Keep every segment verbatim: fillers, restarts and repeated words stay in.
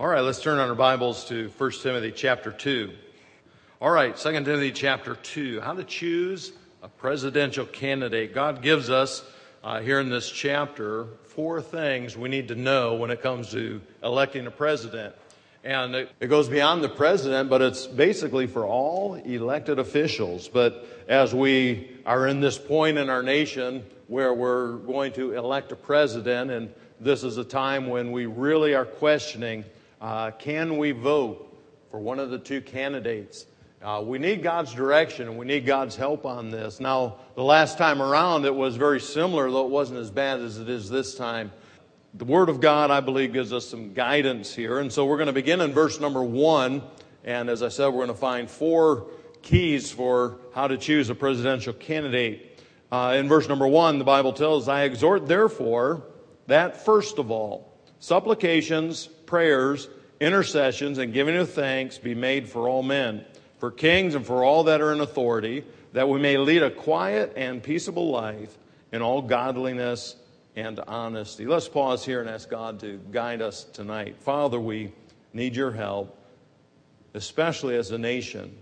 All right, let's turn on our Bibles to First Timothy chapter two. All right, Second Timothy chapter two, how to choose a presidential candidate. God gives us uh, here in this chapter four things we need to know when it comes to electing a president. And it, it goes beyond the president, but it's basically for all elected officials. But as we are in this point in our nation where we're going to elect a president, and this is a time when we really are questioning, uh, can we vote for one of the two candidates? Uh, we need God's direction and we need God's help on this. Now, the last time around it was very similar, though it wasn't as bad as it is this time. The Word of God, I believe, gives us some guidance here. And so we're going to begin in verse number one. And as I said, we're going to find four keys for how to choose a presidential candidate. Uh, in verse number one, the Bible tells us, I exhort therefore that first of all, supplications, prayers, intercessions, and giving of thanks be made for all men, for kings and for all that are in authority, that we may lead a quiet and peaceable life in all godliness and honesty. Let's pause here and ask God to guide us tonight. Father, we need your help, especially as a nation,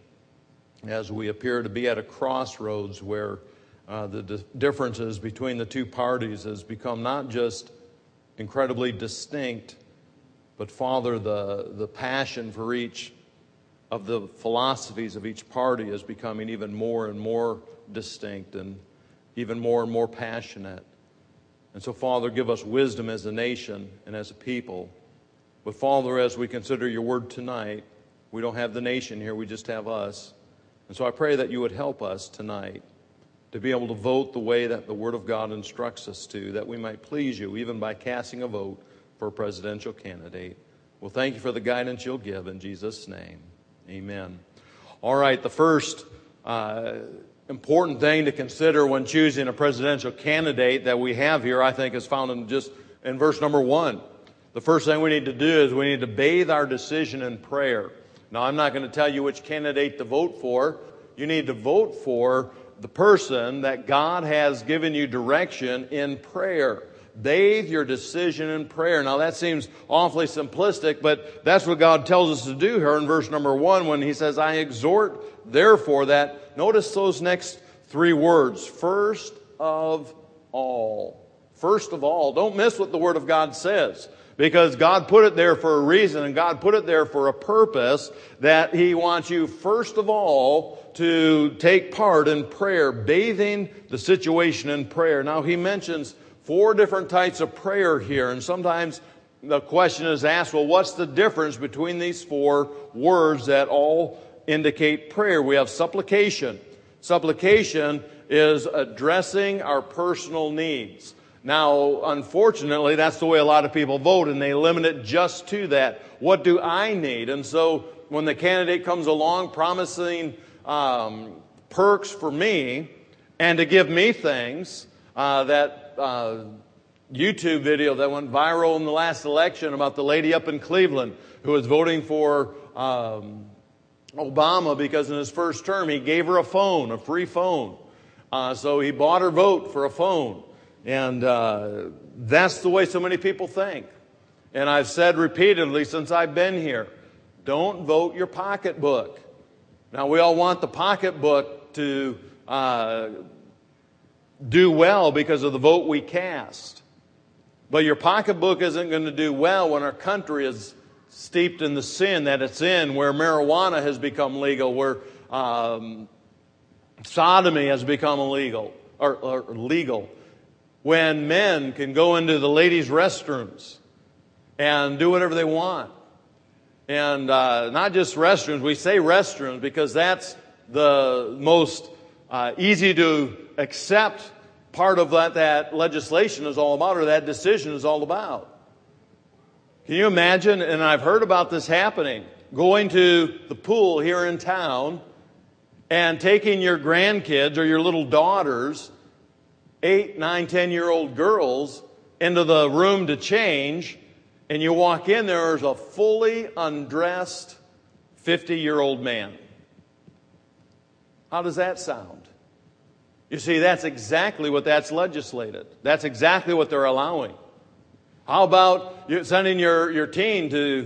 as we appear to be at a crossroads where uh, the di- differences between the two parties has become not just incredibly distinct, but Father, the, the passion for each of the philosophies of each party is becoming even more and more distinct and even more and more passionate. And so, Father, give us wisdom as a nation and as a people. But, Father, as we consider your word tonight, we don't have the nation here, we just have us. And so I pray that you would help us tonight to be able to vote the way that the word of God instructs us to, that we might please you even by casting a vote for a presidential candidate. Well, thank you for the guidance you'll give in Jesus' name. Amen. All right, the first uh, important thing to consider when choosing a presidential candidate that we have here, I think, is found in just in verse number one. The first thing we need to do is we need to bathe our decision in prayer. Now, I'm not going to tell you which candidate to vote for. You need to vote for the person that God has given you direction in prayer. Bathe your decision in prayer. Now, that seems awfully simplistic, but that's what God tells us to do here in verse number one when he says, I exhort therefore that, notice those next three words, first of all. First of all. Don't miss what the Word of God says, because God put it there for a reason, and God put it there for a purpose, that he wants you first of all to take part in prayer, bathing the situation in prayer. Now, he mentions four different types of prayer here, and sometimes the question is asked, well, what's the difference between these four words that all indicate prayer? We have supplication. Supplication is addressing our personal needs. Now, unfortunately, that's the way a lot of people vote, and they limit it just to that. What do I need? And so when the candidate comes along promising um, perks for me and to give me things, uh, that uh, YouTube video that went viral in the last election about the lady up in Cleveland who was voting for um, Obama because in his first term he gave her a phone, a free phone. Uh, so he bought her vote for a phone. And uh, that's the way so many people think. And I've said repeatedly since I've been here, don't vote your pocketbook. Now, we all want the pocketbook to uh, do well because of the vote we cast. But your pocketbook isn't going to do well when our country is steeped in the sin that it's in, where marijuana has become legal, where um, sodomy has become illegal, or, or legal. When men can go into the ladies' restrooms and do whatever they want. And uh, not just restrooms. We say restrooms because that's the most uh, easy to accept part of what that legislation is all about, or that decision is all about. Can you imagine, and I've heard about this happening, going to the pool here in town and taking your grandkids or your little daughters, eight, nine, ten-year-old girls, into the room to change, and you walk in, there's a fully undressed fifty-year-old man. How does that sound? You see, that's exactly what that's legislated. That's exactly what they're allowing. How about you sending your, your teen to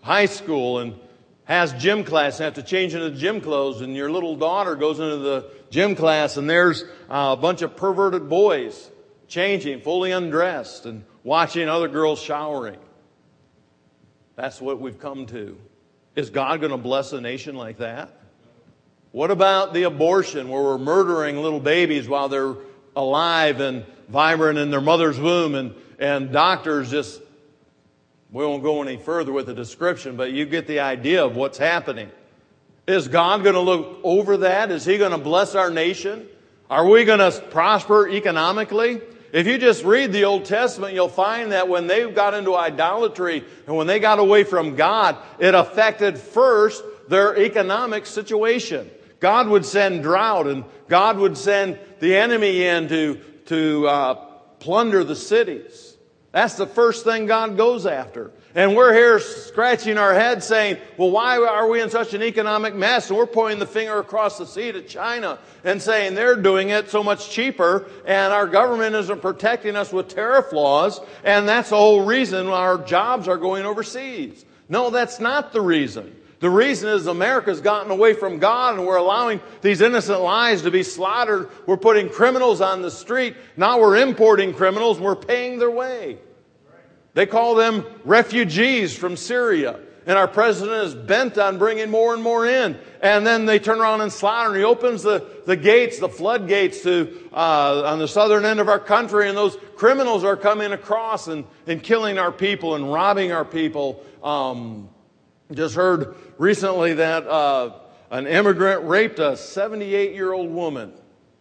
high school and has gym class and have to change into gym clothes, and your little daughter goes into the gym class and there's a bunch of perverted boys changing, fully undressed, and watching other girls showering. That's what we've come to. Is God going to bless a nation like that? What about the abortion where we're murdering little babies while they're alive and vibrant in their mother's womb, and, and doctors just, we won't go any further with the description, but you get the idea of what's happening. Is God going to look over that? Is He going to bless our nation? Are we going to prosper economically? If you just read the Old Testament, you'll find that when they got into idolatry and when they got away from God, it affected first their economic situation. God would send drought, and God would send the enemy in to, to uh, plunder the cities. That's the first thing God goes after. And we're here scratching our heads saying, well, why are we in such an economic mess? And we're pointing the finger across the sea to China and saying they're doing it so much cheaper, and our government isn't protecting us with tariff laws, and that's the whole reason our jobs are going overseas. No, that's not the reason. The reason is America's gotten away from God, and we're allowing these innocent lives to be slaughtered. We're putting criminals on the street. Now we're importing criminals, and we're paying their way. They call them refugees from Syria. And our president is bent on bringing more and more in. And then they turn around and slaughter. And he opens the, the gates, the floodgates to uh, on the southern end of our country. And those criminals are coming across and, and killing our people and robbing our people. Um, just heard recently that uh, an immigrant raped a seventy-eight-year-old woman.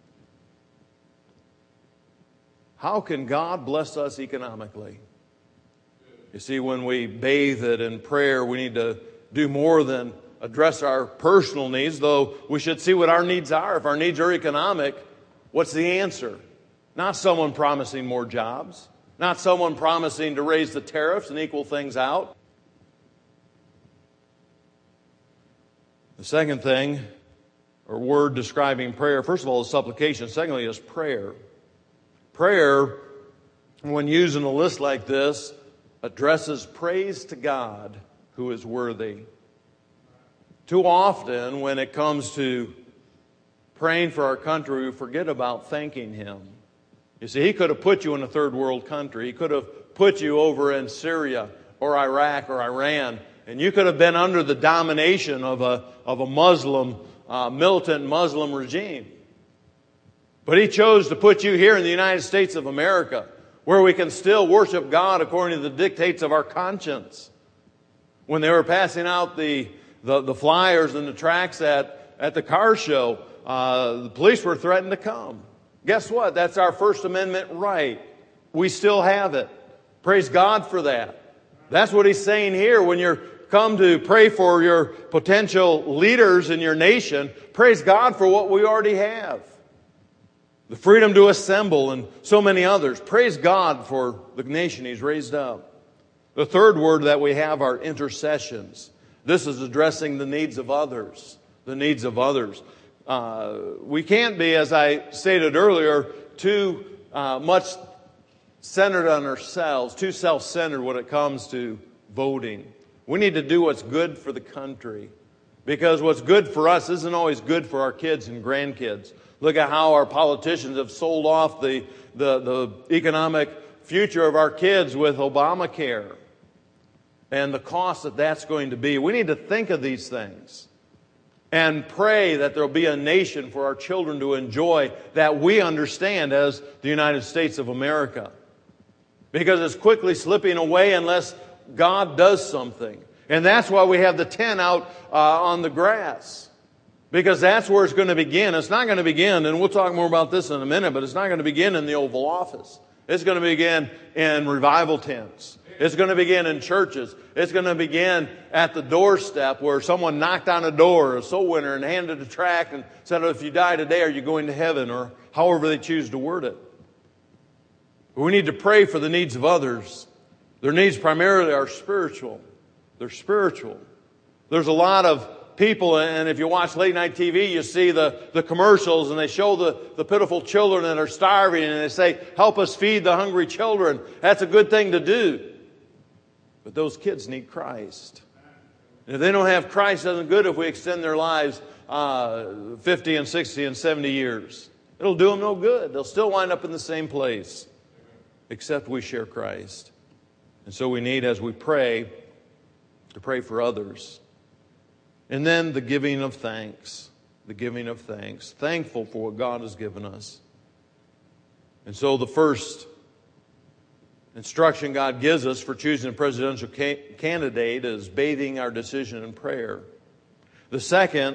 How can God bless us economically? You see, when we bathe it in prayer, we need to do more than address our personal needs, though we should see what our needs are. If our needs are economic, what's the answer? Not someone promising more jobs, not someone promising to raise the tariffs and equal things out. The second thing, or word describing prayer, first of all, is supplication. Secondly, is prayer. Prayer, when used in a list like this, addresses praise to God who is worthy. Too often, when it comes to praying for our country, we forget about thanking Him. You see, He could have put you in a third world country. He could have put you over in Syria or Iraq or Iran, and you could have been under the domination of a, of a Muslim, uh, militant Muslim regime. But He chose to put you here in the United States of America, where we can still worship God according to the dictates of our conscience. When they were passing out the, the, the flyers and the tracts at, at the car show, uh, the police were threatened to come. Guess what? That's our First Amendment right. We still have it. Praise God for that. That's what He's saying here. When you're come to pray for your potential leaders in your nation, praise God for what we already have. The freedom to assemble and so many others. Praise God for the nation He's raised up. The third word that we have are intercessions. This is addressing the needs of others. The needs of others. Uh, we can't be, as I stated earlier, too uh, much centered on ourselves, too self-centered when it comes to voting. We need to do what's good for the country. Because what's good for us isn't always good for our kids and grandkids. Look at how our politicians have sold off the, the, the economic future of our kids with Obamacare and the cost that that's going to be. We need to think of these things and pray that there will be a nation for our children to enjoy that we understand as the United States of America. Because it's quickly slipping away unless God does something. And that's why we have the tent out uh, on the grass. Because that's where it's going to begin. It's not going to begin, and we'll talk more about this in a minute, but it's not going to begin in the Oval Office. It's going to begin in revival tents. It's going to begin in churches. It's going to begin at the doorstep where someone knocked on a door, a soul winner, and handed a tract and said, if you die today, are you going to heaven? Or however they choose to word it. But we need to pray for the needs of others. Their needs primarily are spiritual. They're spiritual. There's a lot of people, and if you watch late night T V, you see the, the commercials, and they show the, the pitiful children that are starving, and they say, help us feed the hungry children. That's a good thing to do. But those kids need Christ. And if they don't have Christ, it isn't good if we extend their lives uh, fifty and sixty and seventy years. It'll do them no good. They'll still wind up in the same place, except we share Christ. And so we need, as we pray, to pray for others. And then the giving of thanks. The giving of thanks. Thankful for what God has given us. And so the first instruction God gives us for choosing a presidential ca- candidate is bathing our decision in prayer. The second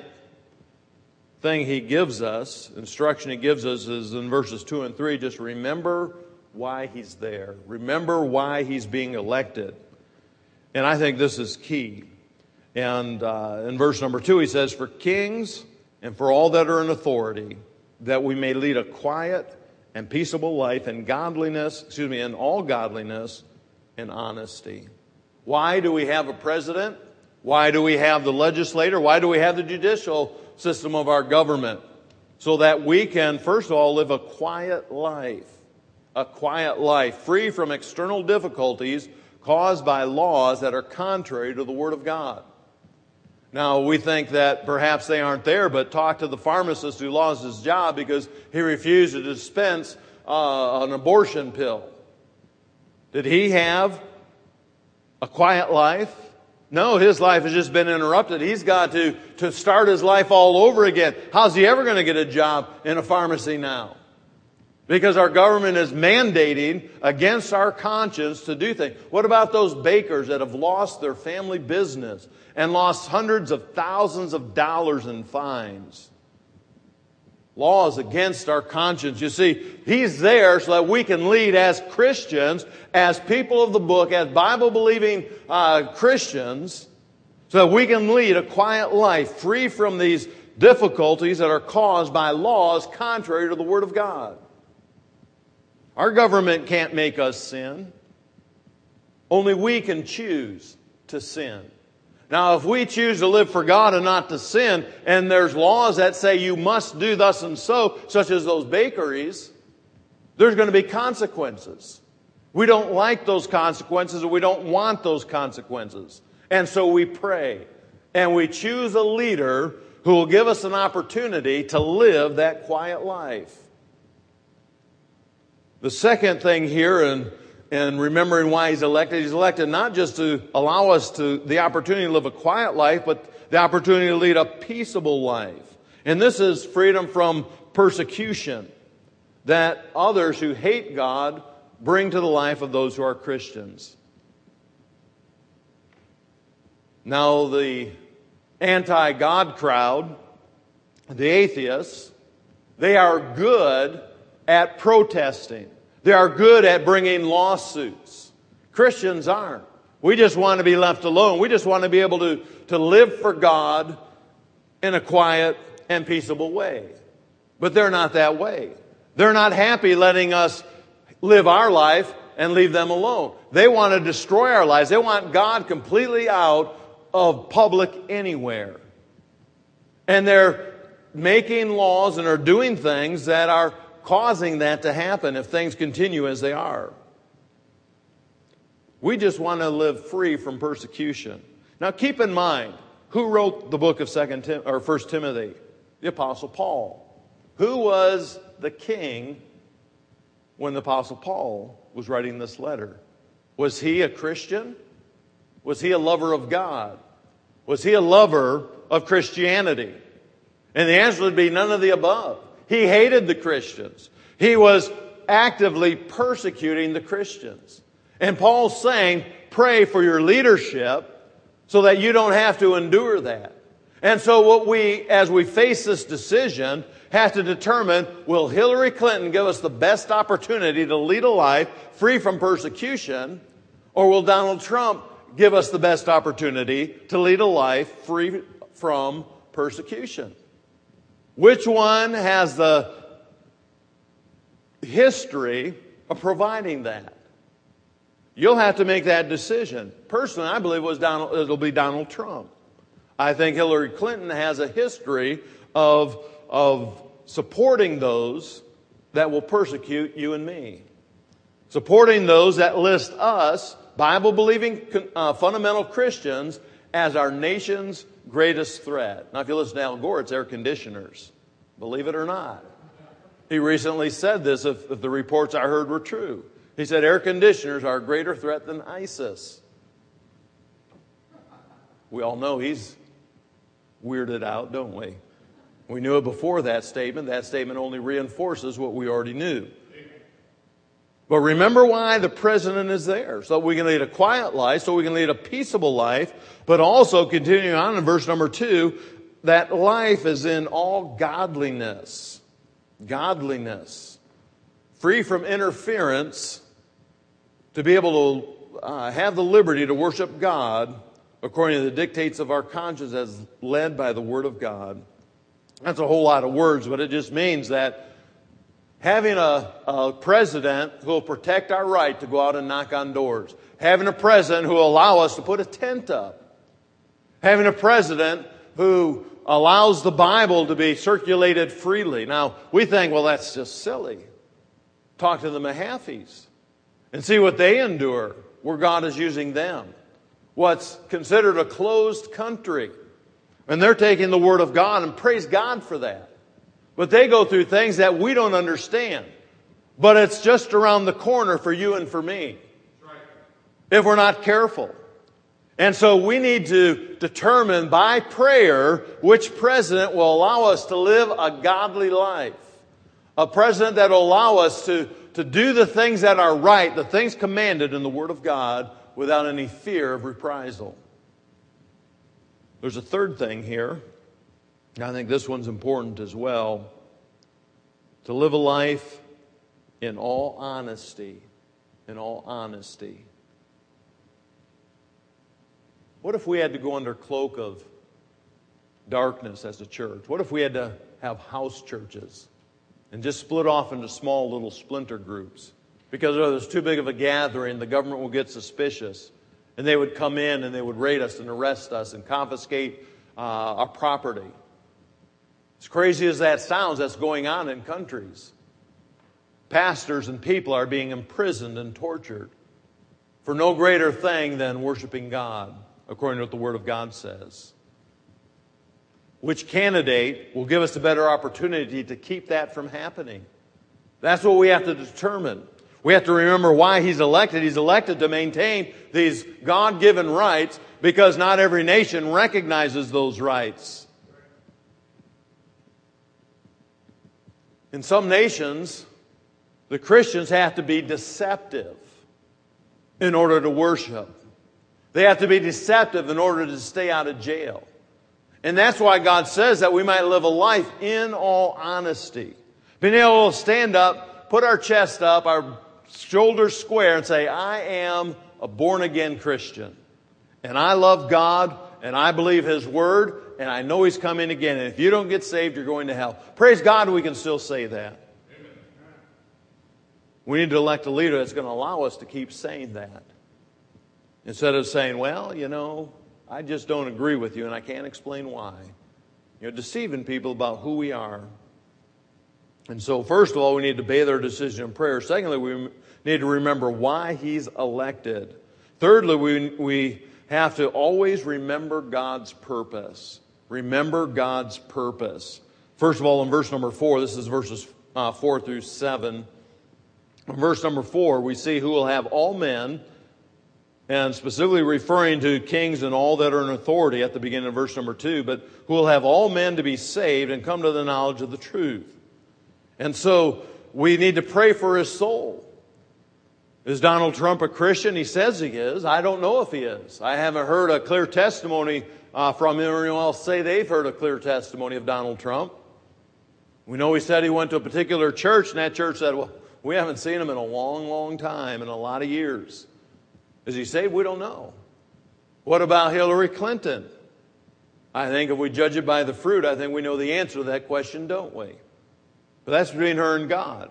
thing He gives us, instruction He gives us, is in verses two and three. Just remember why He's there. Remember why He's being elected. And I think this is key. And uh, in verse number two, He says, for kings and for all that are in authority, that we may lead a quiet and peaceable life in godliness, excuse me, in all godliness and honesty. Why do we have a president? Why do we have the legislator? Why do we have the judicial system of our government? So that we can, first of all, live a quiet life. A quiet life, free from external difficulties caused by laws that are contrary to the Word of God. Now, we think that perhaps they aren't there, but talk to the pharmacist who lost his job because he refused to dispense uh, an abortion pill. Did he have a quiet life? No, his life has just been interrupted. He's got to, to start his life all over again. How's he ever going to get a job in a pharmacy now? Because our government is mandating against our conscience to do things. What about those bakers that have lost their family business and lost hundreds of thousands of dollars in fines? Laws against our conscience. You see, He's there so that we can lead as Christians, as people of the book, as Bible-believing uh, Christians, so that we can lead a quiet life free from these difficulties that are caused by laws contrary to the Word of God. Our government can't make us sin. Only we can choose to sin. Now, if we choose to live for God and not to sin, and there's laws that say you must do thus and so, such as those bakeries, there's going to be consequences. We don't like those consequences, or we don't want those consequences. And so we pray. And we choose a leader who will give us an opportunity to live that quiet life. The second thing here, and, and remembering why He's elected, He's elected not just to allow us to the opportunity to live a quiet life, but the opportunity to lead a peaceable life. And this is freedom from persecution that others who hate God bring to the life of those who are Christians. Now, the anti-God crowd, the atheists, they are good at protesting. They are good at bringing lawsuits. Christians aren't. We just want to be left alone. We just want to be able to, to live for God in a quiet and peaceable way. But they're not that way. They're not happy letting us live our life and leave them alone. They want to destroy our lives. They want God completely out of public anywhere. And they're making laws and are doing things that are causing that to happen if things continue as they are. We just want to live free from persecution. Now keep in mind, who wrote the book of Second Tim- or First Timothy? The Apostle Paul. Who was the king when the Apostle Paul was writing this letter? Was he a Christian? Was he a lover of God? Was he a lover of Christianity? And the answer would be none of the above. He hated the Christians. He was actively persecuting the Christians. And Paul's saying, pray for your leadership so that you don't have to endure that. And so what we, as we face this decision, have to determine, will Hillary Clinton give us the best opportunity to lead a life free from persecution, or will Donald Trump give us the best opportunity to lead a life free from persecution? Which one has the history of providing that? You'll have to make that decision. Personally, I believe it was Donald, it'll be Donald Trump. I think Hillary Clinton has a history of, of supporting those that will persecute you and me. Supporting those that list us, Bible-believing uh, fundamental Christians, as our nation's greatest threat. Now, if you listen to Al Gore, it's air conditioners. Believe it or not. He recently said this, if, if the reports I heard were true. He said air conditioners are a greater threat than ISIS. We all know he's weirded out, don't we? We knew it before that statement. That statement only reinforces what we already knew. But remember why the president is there. So we can lead a quiet life, so we can lead a peaceable life, but also, continuing on in verse number two, that life is in all godliness. Godliness. Free from interference, to be able to uh, have the liberty to worship God according to the dictates of our conscience as led by the Word of God. That's a whole lot of words, but it just means that having a, a president who will protect our right to go out and knock on doors. Having a president who will allow us to put a tent up. Having a president who allows the Bible to be circulated freely. Now, we think, well, that's just silly. Talk to the Mahaffeys and see what they endure, where God is using them. What's considered a closed country. And they're taking the Word of God, and praise God for that. But they go through things that we don't understand. But it's just around the corner for you and for me. If we're not careful. And so we need to determine by prayer which president will allow us to live a godly life. A president that will allow us to, to do the things that are right, the things commanded in the Word of God, without any fear of reprisal. There's a third thing here. And I think this one's important as well. To live a life in all honesty. In all honesty. What if we had to go under cloak of darkness as a church? What if we had to have house churches and just split off into small little splinter groups? Because oh, there's too big of a gathering, the government will get suspicious. And they would come in and they would raid us and arrest us and confiscate uh, our property. As crazy as that sounds, that's going on in countries. Pastors and people are being imprisoned and tortured for no greater thing than worshiping God, according to what the Word of God says. Which candidate will give us a better opportunity to keep that from happening? That's what we have to determine. We have to remember why he's elected. He's elected to maintain these God-given rights because not every nation recognizes those rights. In some nations, the Christians have to be deceptive in order to worship. They have to be deceptive in order to stay out of jail. And that's why God says that we might live a life in all honesty. Being able to stand up, put our chest up, our shoulders square and say, I am a born-again Christian. And I love God, and I believe His Word, and I know He's coming again. And if you don't get saved, you're going to hell. Praise God, we can still say that. Amen. We need to elect a leader that's going to allow us to keep saying that. Instead of saying, well, you know, I just don't agree with you, and I can't explain why. You're deceiving people about who we are. And so, first of all, we need to bathe our decision in prayer. Secondly, we need to remember why He's elected. Thirdly, we, we have to always remember God's purpose. Remember God's purpose. First of all, in verse number four, this is verses uh, four through seven. In verse number four, we see who will have all men, and specifically referring to kings and all that are in authority at the beginning of verse number two, but who will have all men to be saved and come to the knowledge of the truth. And so we need to pray for his soul. Is Donald Trump a Christian? He says he is. I don't know if he is. I haven't heard a clear testimony uh, from him or anyone else say they've heard a clear testimony of Donald Trump. We know he said he went to a particular church, and that church said, well, we haven't seen him in a long, long time, in a lot of years. Is he saved? We don't know. What about Hillary Clinton? I think if we judge it by the fruit, I think we know the answer to that question, don't we? But that's between her and God.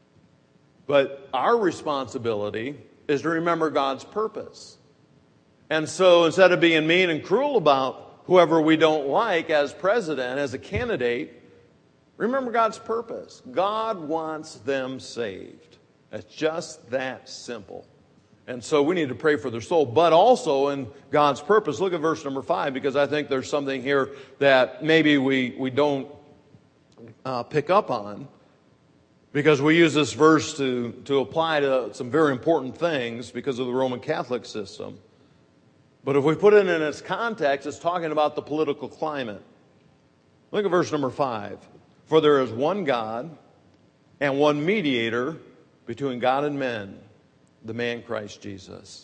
But our responsibility is to remember God's purpose. And so instead of being mean and cruel about whoever we don't like as president, as a candidate, remember God's purpose. God wants them saved. It's just that simple. And so we need to pray for their soul, but also in God's purpose. Look at verse number five, because I think there's something here that maybe we, we don't uh, pick up on, because we use this verse to, to apply to some very important things because of the Roman Catholic system. But if we put it in its context, it's talking about the political climate. Look at verse number five. For there is one God and one mediator between God and men, the man Christ Jesus.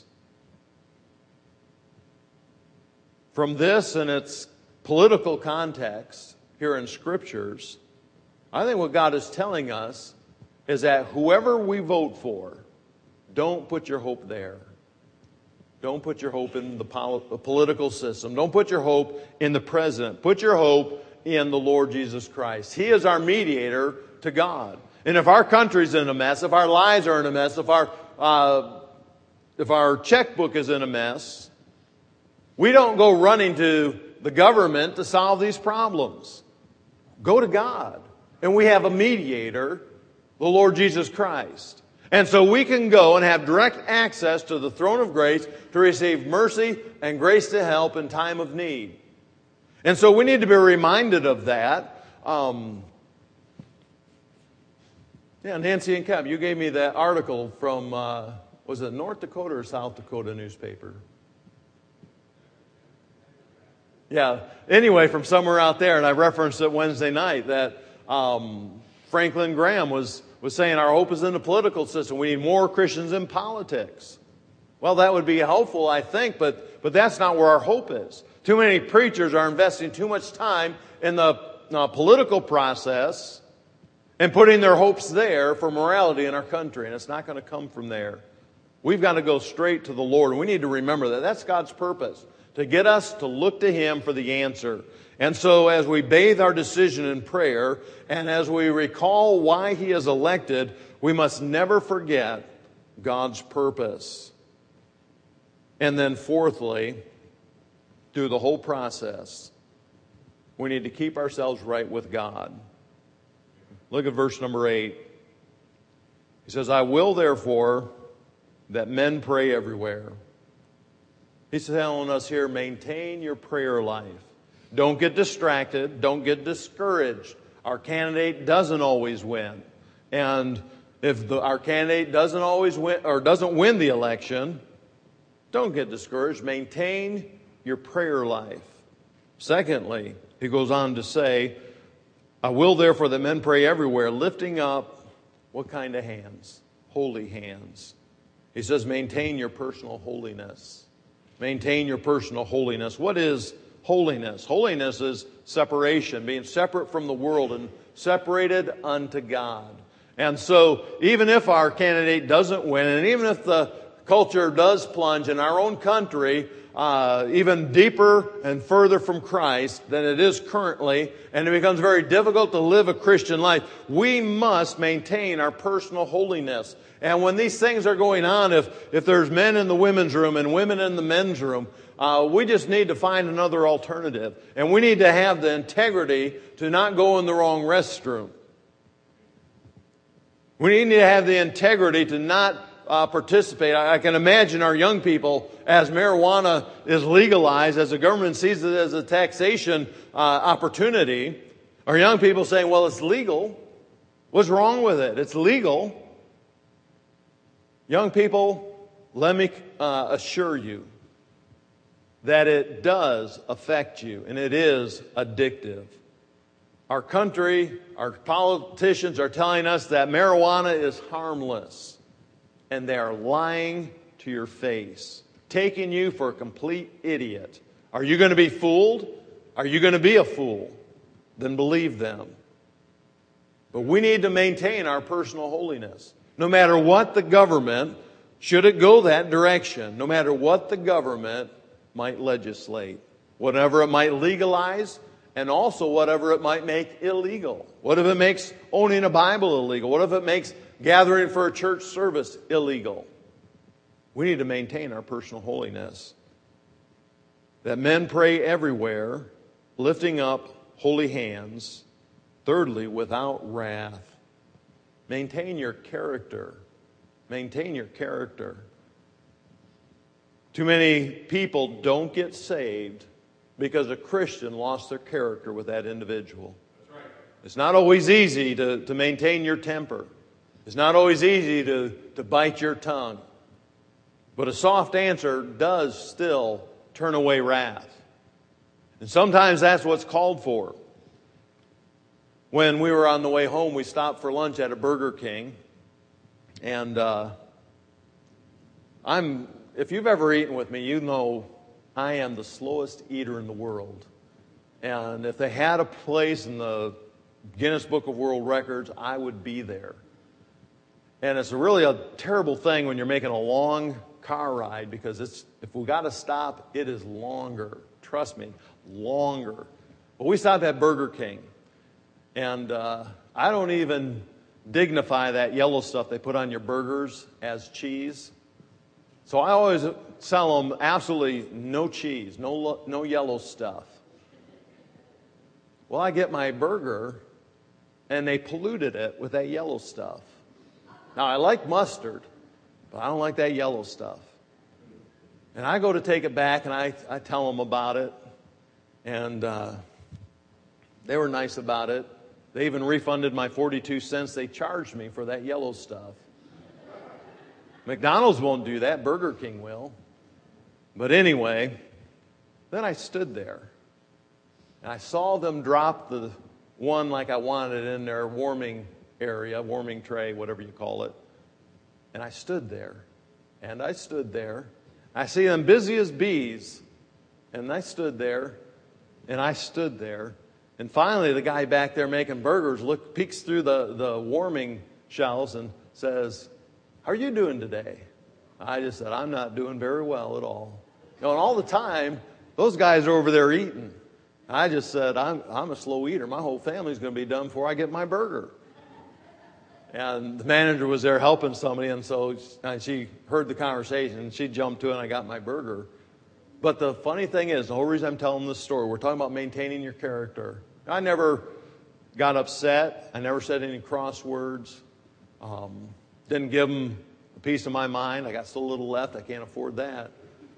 From this and its political context here in Scriptures, I think what God is telling us is that whoever we vote for, don't put your hope there. Don't put your hope in the political system. Don't put your hope in the president. Put your hope in the Lord Jesus Christ. He is our mediator to God. And if our country's in a mess, if our lives are in a mess, if our uh, if our checkbook is in a mess, we don't go running to the government to solve these problems. Go to God. And we have a mediator, the Lord Jesus Christ. And so we can go and have direct access to the throne of grace to receive mercy and grace to help in time of need. And so we need to be reminded of that. Um, yeah, Nancy and Kev, you gave me that article from, uh, was it North Dakota or South Dakota newspaper? Yeah, anyway, from somewhere out there, and I referenced it Wednesday night, that um, Franklin Graham was, was saying our hope is in the political system. We need more Christians in politics. Well, that would be helpful, I think, but, but that's not where our hope is. Too many preachers are investing too much time in the uh, political process and putting their hopes there for morality in our country, and it's not going to come from there. We've got to go straight to the Lord, and we need to remember that. That's God's purpose, to get us to look to Him for the answer. And so as we bathe our decision in prayer, and as we recall why He is elected, we must never forget God's purpose. And then fourthly, through the whole process, we need to keep ourselves right with God. Look at verse number eight. He says, I will therefore that men pray everywhere. He's telling us here, maintain your prayer life. Don't get distracted. Don't get discouraged. Our candidate doesn't always win. And if the, our candidate doesn't always win or doesn't win the election, don't get discouraged. Maintain your prayer life. Secondly, he goes on to say, I will therefore that men pray everywhere, lifting up what kind of hands? Holy hands. He says, maintain your personal holiness. Maintain your personal holiness. What is holiness? Holiness is separation, being separate from the world and separated unto God. And so, even if our candidate doesn't win, and even if the culture does plunge in our own country uh, even deeper and further from Christ than it is currently, and it becomes very difficult to live a Christian life, we must maintain our personal holiness. And when these things are going on, if, if there's men in the women's room and women in the men's room, uh, we just need to find another alternative. And we need to have the integrity to not go in the wrong restroom. We need to have the integrity to not uh, participate. I, I can imagine our young people, as marijuana is legalized, as the government sees it as a taxation uh, opportunity, our young people saying, well, it's legal. What's wrong with it? It's legal. Young people, let me uh, assure you that it does affect you, and it is addictive. Our country, our politicians are telling us that marijuana is harmless, and they are lying to your face, taking you for a complete idiot. Are you going to be fooled? Are you going to be a fool? Then believe them. But we need to maintain our personal holiness. No matter what the government, should it go that direction, no matter what the government might legislate, whatever it might legalize, and also whatever it might make illegal. What if it makes owning a Bible illegal? What if it makes gathering for a church service illegal? We need to maintain our personal holiness. That men pray everywhere, lifting up holy hands. Thirdly, without wrath. Maintain your character. Maintain your character. Too many people don't get saved because a Christian lost their character with that individual. That's right. It's not always easy to, to maintain your temper. It's not always easy to, to bite your tongue. But a soft answer does still turn away wrath. And sometimes that's what's called for. When we were on the way home, we stopped for lunch at a Burger King. And uh, I'm, if you've ever eaten with me, you know I am the slowest eater in the world. And if they had a place in the Guinness Book of World Records, I would be there. And it's really a terrible thing when you're making a long car ride, because it's, if we got to stop, it is longer. Trust me, longer. But we stopped at Burger King. And uh, I don't even dignify that yellow stuff they put on your burgers as cheese. So I always sell them absolutely no cheese, no, no yellow stuff. Well, I get my burger, and they polluted it with that yellow stuff. Now, I like mustard, but I don't like that yellow stuff. And I go to take it back, and I, I tell them about it. And uh, they were nice about it. They even refunded my forty-two cents they charged me for that yellow stuff. McDonald's won't do that. Burger King will. But anyway, then I stood there. And I saw them drop the one like I wanted in their warming area, warming tray, whatever you call it. And I stood there. And I stood there. I see them busy as bees. And I stood there. And I stood there. And finally, the guy back there making burgers look, peeks through the, the warming shelves and says, "How are you doing today?" I just said, "I'm not doing very well at all." You know, and all the time, those guys are over there eating. I just said, I'm, I'm a slow eater. My whole family's going to be done before I get my burger. And the manager was there helping somebody, and so and she heard the conversation, and she jumped to it, and I got my burger. But the funny thing is, the whole reason I'm telling this story, we're talking about maintaining your character. I never got upset. I never said any cross words. Um, didn't give them a piece of my mind. I got so little left, I can't afford that.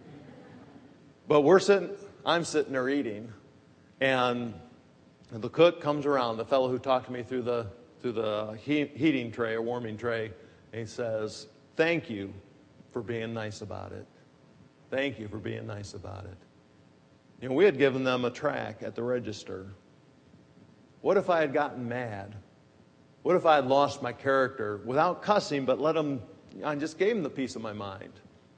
But we're sitting, I'm sitting there eating, and the cook comes around, the fellow who talked to me through the through the he, heating tray or warming tray, and he says, "Thank you for being nice about it. Thank you for being nice about it." You know, we had given them a track at the register. What if I had gotten mad? What if I had lost my character without cussing, but let them, I just gave them the piece of my mind?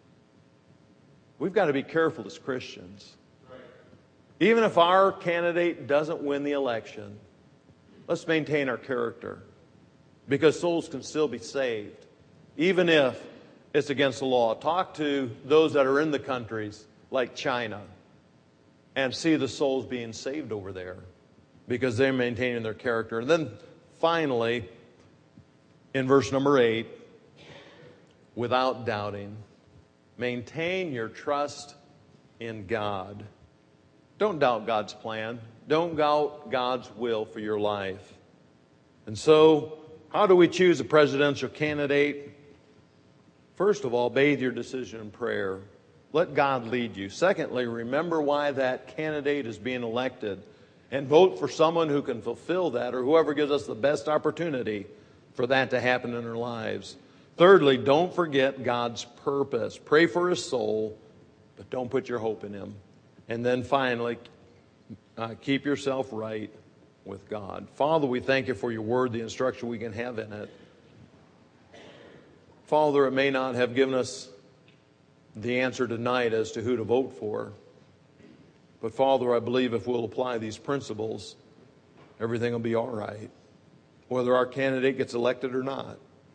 We've got to be careful as Christians. Right. Even if our candidate doesn't win the election, let's maintain our character, because souls can still be saved, even if it's against the law. Talk to those that are in the countries like China and see the souls being saved over there because they're maintaining their character. And then finally, in verse number eight, without doubting, maintain your trust in God. Don't doubt God's plan. Don't doubt God's will for your life. And so, how do we choose a presidential candidate? First of all, bathe your decision in prayer. Let God lead you. Secondly, remember why that candidate is being elected and vote for someone who can fulfill that, or whoever gives us the best opportunity for that to happen in our lives. Thirdly, don't forget God's purpose. Pray for his soul, but don't put your hope in him. And then finally, uh, keep yourself right with God. Father, we thank you for your word, the instruction we can have in it. Father, it may not have given us the answer tonight as to who to vote for. But Father, I believe if we'll apply these principles, everything will be all right, whether our candidate gets elected or not.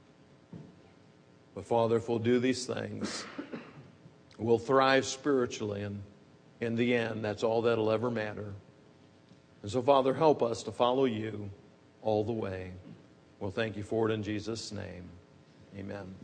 But Father, if we'll do these things, we'll thrive spiritually, and in the end, that's all that'll ever matter. And so, Father, help us to follow you all the way. We'll thank you for it in Jesus' name. Amen.